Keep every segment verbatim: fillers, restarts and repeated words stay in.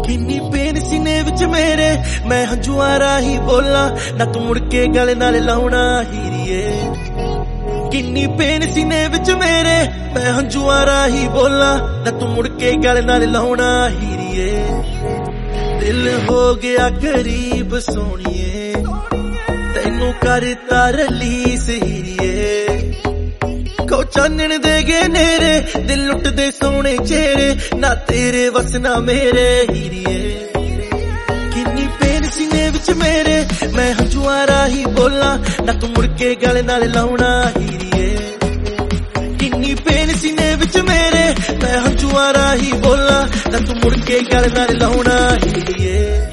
किन्नी pen सीने विच मेरे मैं हंजुआं राही बोला ना तू मुड़ के गल नाल लाउणा हीरिए। किन्नी पेन सीने विच मेरे मैं हंजुआं राही बोला ना तू मुड़ के गल नाल लाउणा हीरिए। दिल हो गया गरीब सोनिए तैनू करता रलीस हीरिए। को चानण दे गए नेरे दिल लुट दे सोने चेहरे ना तेरे वस ना मेरे हीरिए। किन्नी पेन सीने विच मेरे मैं हंजुआं राही बोला ना तू मुड़ के गल नाल लाउणा हीरिए। किन्नी पेन सीने विच मेरे मैं हंजुआं राही बोला ना तू मुड़ के गल नाल लाउणा हीरिए।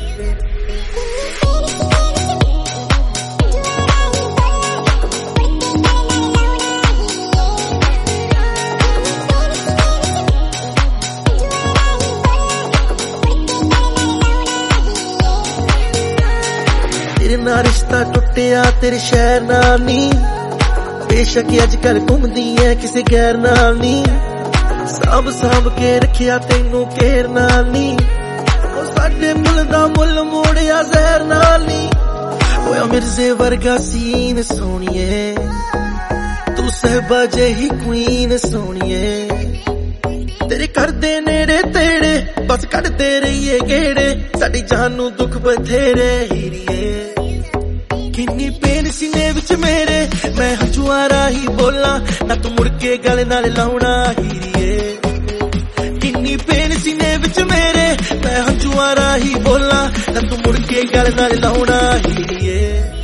तेरे नाल रिश्ता टुटिया तेरे शहर नाल नी बेशक अजकल घूमदी है किसी गैर नाल नी। सांभ सांभ के रखिया तेनू केर नाल नी साडे मुल दा मुल मोड़िया जहर नाल नी। ओए मिर्जे वर्गा सीन सोनिए तू सहबा जेही क्वीन सोनिए। तेरे करदे नेड़े तेड़े बस कढ़दे रहिए गेड़े साडी जान नू दुख बथेरे हीरिए। किन्नी पेन सीने विच मेरे मैं हंजुआं राही बोला ना तू मुड़ के गल नाल लाउणा हीरिए। किन्नी पेन सीने विच मेरे मैं हंजुआं राही बोला ना तू मुड़ के गल नाल लाउणा हीरिए।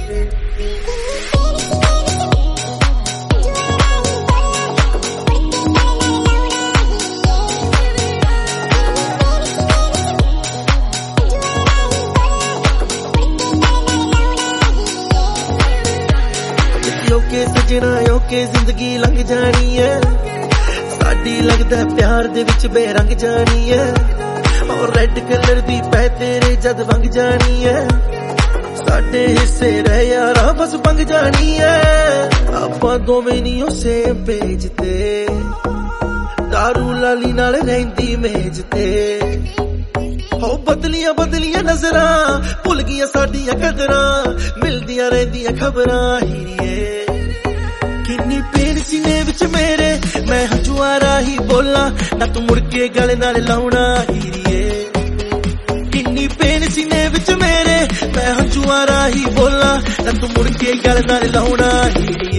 ओके सजना ओके जिंदगी लंघ जानी है साडी लगदा प्यार दे विच बेरंग जानी है। और रेड कलर दी पै तेरे जद वंग जानी है साडे हिस्से रह यारा बस बंग जानी है। आपां दोवें नी सेम पेज ते दारू लाली नाल रहिंदी मेज ते। हो बदलियां बदलियां नजरां भुल गईयां साडियां कदरां मिलदियां रहिंदियां खबरां हीरिए। किन्नी पेन सीने विच मेरे मैं हंजुआं राही बोला ना तू मुड़ के गल नाल लाउणा हीरिए। किन्नी पेन सीने विच मेरे मैं हंजुआं राही बोला ना तू मुड़ के गल नाल लाउणा हीरिए।